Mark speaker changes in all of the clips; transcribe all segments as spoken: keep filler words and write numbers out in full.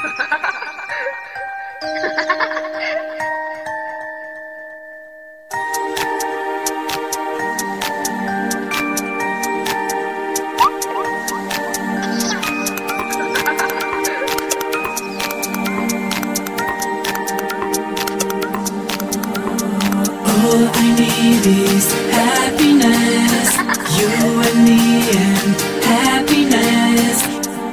Speaker 1: All I need is happiness, you and me and happiness.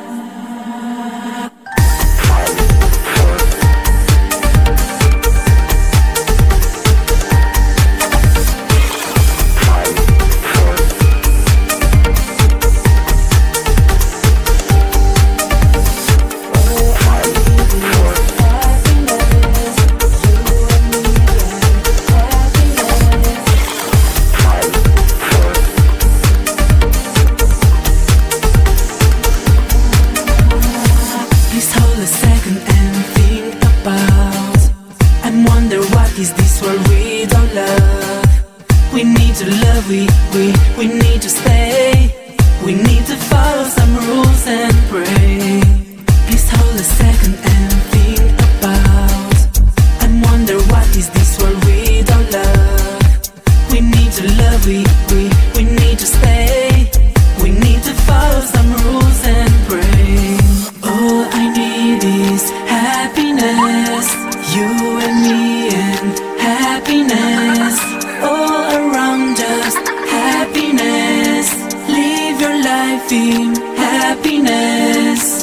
Speaker 1: Is this what we don't love? We need to love, we, we, we need to stay. We need to follow some rules and pray. Please hold a second and think about and wonder what is this what we don't love? We need to love, we, we, we need to stay. We need to follow some rules and pray. All I need is happiness, you and me and happiness, all around us, happiness. Live your life in happiness.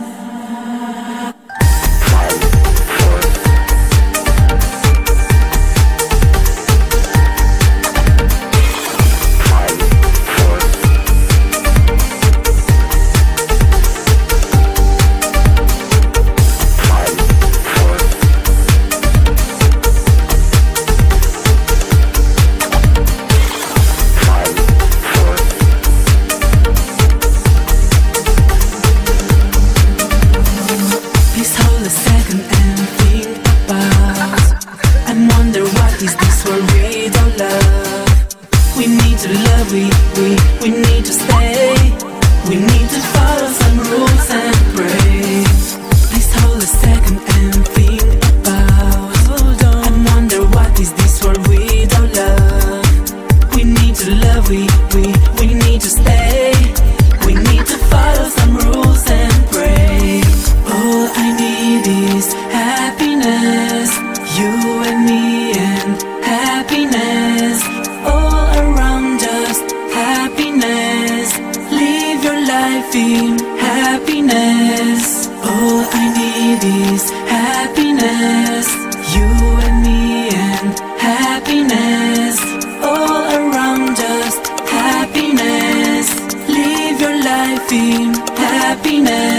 Speaker 1: Is this what we don't love? We need to love, we, we, we need to stay. We need to follow some rules and pray. Please hold a second and think about, hold on, and wonder what is this what we don't love? We need to love, we, we, we need to stay. We need to follow some rules and pray. All I need is happiness, you and me and happiness, all around us, happiness. Live your life in happiness. All I need is happiness, you and me and happiness, all around us, happiness. Live your life in happiness.